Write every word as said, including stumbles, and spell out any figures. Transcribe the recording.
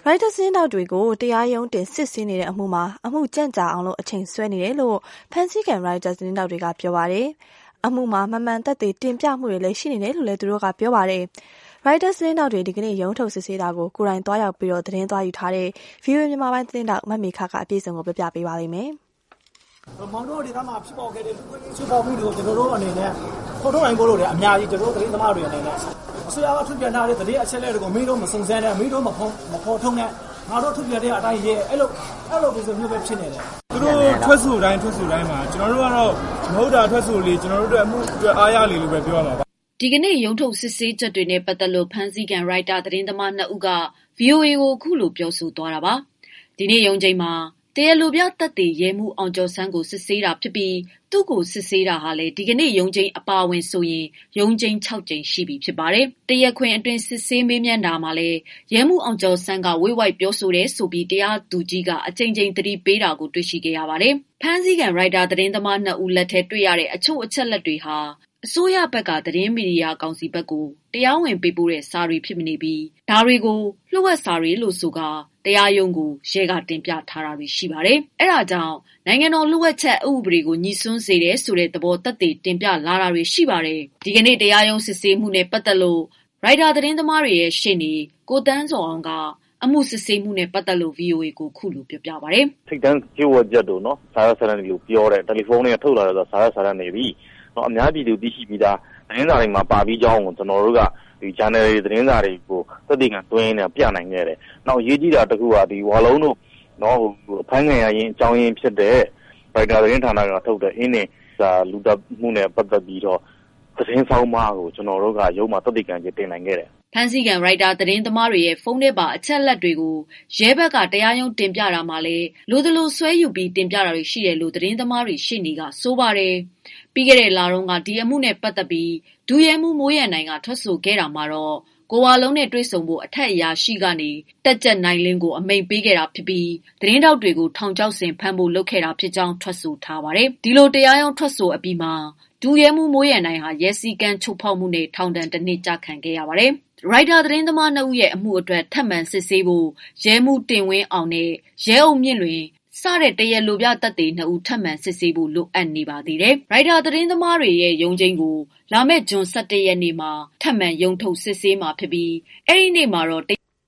ရိုက်တာသတင်းတောက်တွေကိုတရားရုံးတင်စစ်ဆေးနေတဲ့အမှုမှာအမှုကြန့်ကြာအောင်လို့အချိန်ဆွဲနေတယ်လို့ဖမ်းဆီးခံရိုက်တာသတင်းတောက်တွေကပြောပါတယ်။အမှုမှာမမှန်သက်သေတင်ပြမှုတွေလည်းရှိနေတယ်လို့လည်းသူတို့ကပြောပါတယ်။ရိုက်တာသတင်းတောက်တွေဒီကနေ့ရုံးထုတ်စစ်ဆေးတာကိုကိုယ်တိုင်သွားရောက်ပြီးတော့သတင်းသွားယူထားတဲ့ ဗီအိုအေ မြန်မာပိုင်းသတင်းတောက်မမေခကအပြည့်စုံကိုပြပြပေးပါလိမ့်မယ်။မောင်တို့ဒေသမှာဖြစ်ပေါ်ခဲ့တဲ့လူ့ခွင့်ရေးချိုးဖောက်မှုတွေကိုကျွန်တော်တို့အနေနဲ့ဖော်ထုတ်နိုင်ဖို့လို့လည်းအများကြီးကျွန်တော်တို့သတင်းသမားတွေအနေနဲ့အစိုးရကထုတ်ပြန်ထားတဲ့သတင်းအချက်အလက်တွေကိုမင်းတို့မစုံစမ်းနဲ့မင်းတို့မဖော်မဖော်ထုတ်နဲ့ငါတို့ထုတ်ပြန်တဲ့အတိုင်းရေးအဲ့လိုအဲ့လိုပုံစံမျိုးပဲဖြစ်နေတယ်သူတို့ထွက်ဆိုတိုင်းထွက်ဆိုတိုင်းမှာကျွန်တော်တို့ကတော့မဟုတ်တာထွက်ဆိုလေကျွန်တော်တို့အတွက်အမှုအတွက်အားရလေလို့ပဲပြောရမှာပါဒီကနေ့ရုံးထုတ်စစ်ဆေးချက်တွေနဲ့ပတ်သက်လို့ဖမ်းဆီးခံရိုက်တာသတင်းသမားနှစ်ဦးက ဗီအိုအေ ကိုအခုလိုပြောဆိုသွားတာပါဒီနေ့ရုံးချိန်မှာတရားလိုပြသက်သေရဲမှုအောင်ကျော်ဆန်းကိုစစ်ဆေးတာဖြစ်ပြီးသူ့ကိုစစ်ဆေးတာဟာလေဒီကနေ့ရုံးချိန်အပါဝင်ဆိုရင်ရုံးချိန်၆ကြိမ်ရှိပြီဖြစ်ပါတယ်။တရားခွင်အတွင်းစစ်ဆေးမေးမြန်းတာမှာလေရဲမှုအောင်ကျော်ဆန်းကဝိဝိုက်ပြောဆိုတယ်ဆိုပြီးတရားသူကြီးကအကြိမ်ကြိမ်သတိပေးတာကိုတွေ့ရှိခဲ့ရပါတယ်။ဖမ်းဆီးခံရိုက်တာသတင်းသမားနှစ်ဦးလက်ထဲတွေ့ရတဲ့အချို့အချက်လက်တွေဟာအစိုးရဘက်ကသတင်းမီဒီယာကောင်စီဘက်ကိုတရားဝင်ပေးပို့တဲ့စာတွေဖြစ်နေပြီးဒါတွေကိုလျှို့ဝှက်စာတွေလို့ဆိုကာတရားရုံးကိုရဲကတင်ပြထားတာတွေရှိပါတယ်။အဲဒါကြောင့်နိုင်ငံတော်လျှို့ဝှက်ချက်အဥပဒေကိုညှိစွန်းစေတယ်ဆိုတဲ့သဘောသက်သေတင်ပြလာတာတွေရှိပါတယ်။ဒီကနေ့တရားရုံးစစ်ဆေးမှုနဲ့ပတ်သက်လို့ရိုက်တာသတင်းသမားတွေရဲ့ရှေ့နေကိုတန်းစောအောင်ကအမှုစစ်ဆေးမှုနဲ့ပတ်သက်လို့ ဗီအိုအေ ကိုခုလိုပြောပြပါတယ်။ထိတ်တန်းကြိုးဝချက်တို့နော်စာရစာရနေလို့ပြောတဲ့တယ်လီဖုန်းနဲ့ထုတ်လာတဲ့စာရစာရနေပြီ။နော်အများပြည်သူသိရှိပြီးသားသတင်းစာတွေမှာပါပြီးကြောင်းကိုကျွန်တော်တို့ကဒီ channel တွေသတင်းစာတွေကိုသက်သေခံတွင်းနေပြနိုင်ခဲ့တယ်။နောက်ရေးကြည့်တာတခုကဒီဝါလုံးတို့နော်ဟိုဖမ်းငယ်ရရင်အကြောင်းရင်းဖြစ်တဲ့ရိုက်တာသတင်းဌာနကထုတ်တဲ့အင်းနဲ့စာလူတပ်မှုနဲ့ပတ်သက်ပြီးတော့သတင်းဆောင်မကိုကျွန်တော်တို့ကရုံးမှာသက်သေခံချက်တင်နိုင်ခဲ့တယ်ဖမ်းဆီးခံရိုက်တာသတင်းသမားတွေရဲ့ဖုန်းထဲပါအချက်လက်တွေကိုရဲဘက်ကတရားရုံးတင်ပြတာမှာလဲလိုသလိုဆွဲယူပြီးတင်ပြတာတွေရှိတယ်လို့သတင်းသမားတွေရှေ့နေကဆိုပါတယ်။ပြီးခဲ့တဲ့လတုန်းကဒီအမှုနဲ့ပတ်သက်ပြီးဒူရဲမှုမိုးရန်နိုင်ကထွက်ဆိုခဲ့တာမှာတော့ကိုဝါလုံးနဲ့တွေ့ဆုံဖို့အထက်အရာရှိကနေတက်ကြက်နိုင်လင်းကိုအမိန့်ပေးခဲ့တာဖြစ်ပြီးသတင်းတောက်တွေကိုထောင်ချောက်ဆင်ဖမ်းဖို့လုပ်ခဲ့တာဖြစ်ကြောင်းထွက်ဆိုထားပါတယ်။ဒီလိုတရားရုံးထွက်ဆိုအပြီးမှာဒူရဲမှုမိုးရန်နိုင်ဟာရဲစည်းကမ်းချိုးဖောက်မှုနဲ့ထောင်ဒဏ်တစ်နှစ်ကျခံခဲ့ရပါတယ်။ရိုက်တာသတင်းသမားနှစ်ဦးရဲ့အမှုအတွက်ထပ်မံစစ်ဆေးဖို့ရဲမှုတင်ဝင်းအောင်နဲ့ရဲအုပ်မြင့်လွင်စတဲ့တရားလိုပြသက်သေနှစ်ဦးထပ်မံစစ်ဆေးဖို့လိုအပ်နေပါသေးတယ်။ရိုက်တာသတင်းသမားတွေရဲ့ရုံးချိန်ကိုလာမယ့်ဇွန်၁၁ရက်နေ့မှာထပ်မံရုံးထုတ်စစ်ဆေးမှာဖြစ်ပြီးအဲ့ဒီနေ့မှာတော့